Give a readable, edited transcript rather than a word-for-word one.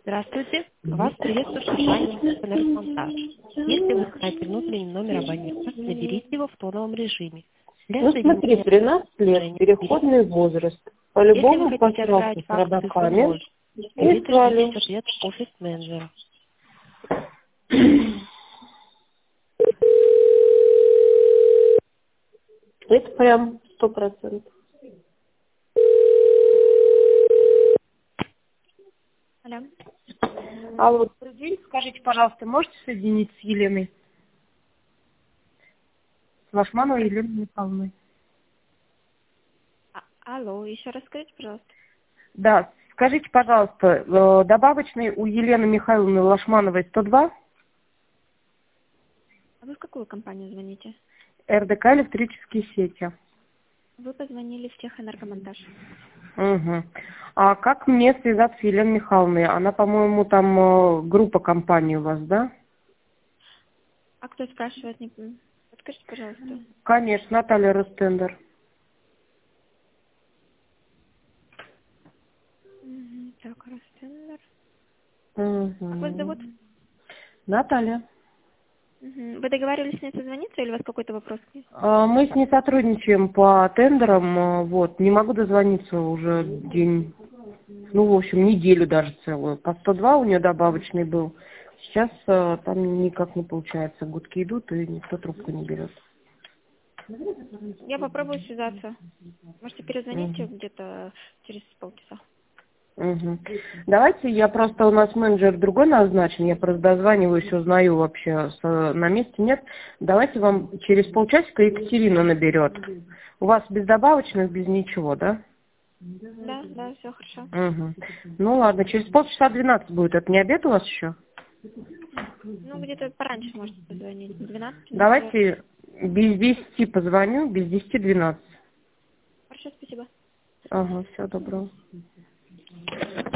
Здравствуйте. Вас приветствует компания «Энергомонтаж». Если вы знаете внутренний номер абонента, наберите его в тоновом режиме. Для Ну смотри, соединения 13 лет, наберите. переходный возраст. Если По-любому вы хотите позвался отправить с факс с родаками СМС, и или свалил. ждите ответ офис-менеджера. Это прям 100%. Алло. Алло, добрый день. Скажите, пожалуйста, можете соединить с Еленой? С Лашмановой Еленой Михайловной. Алло, еще раз скажите, пожалуйста. Да, скажите, пожалуйста, добавочный у Елены Михайловны Лашмановой 102, А вы в какую компанию звоните? РДК электрические сети. Вы позвонили в Техэнергомонтаж. Угу. А как мне связаться с Еленой Михайловной? Она, по-моему, там группа компаний у вас, да? А кто спрашивает? Подскажите, пожалуйста. Конечно, Наталья Ростендер. Так, Ростендер. Угу. Как вас зовут? Наталья. Вы договаривались с ней созвониться или у вас какой-то вопрос к ней? Мы с ней сотрудничаем по тендерам, вот, не могу дозвониться уже день, ну, в общем, неделю даже целую. По 102 у нее добавочный был. Сейчас там никак не получается. Гудки идут, и никто трубку не берет. Я попробую связаться. Можете перезвонить Угу. где-то через полчаса. Угу. Давайте, я просто, у нас менеджер другой назначен, я просто дозваниваюсь, узнаю вообще, на месте нет. Давайте вам через полчасика Екатерина наберет. У вас без добавочных, без ничего, да? Да, все хорошо. Угу. Ну ладно, через полчаса 12 будет. Это не обед у вас еще? Ну, где-то пораньше можете позвонить. 12 например. Давайте без 10 позвоню, без 10-12. Хорошо, спасибо. Ага, всего доброго.